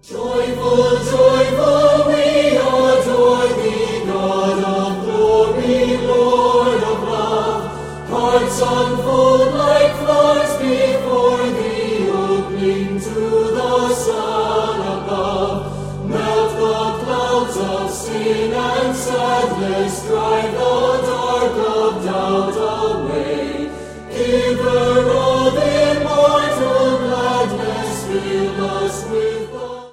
Joyful, joyful, we adore thee, God of glory, Lord of love. Hearts unfold like flowers before thee, opening to the sun above. Melt the clouds of sin and sadness, drive the dark of doubt away. Giver of immortal gladness, fill us with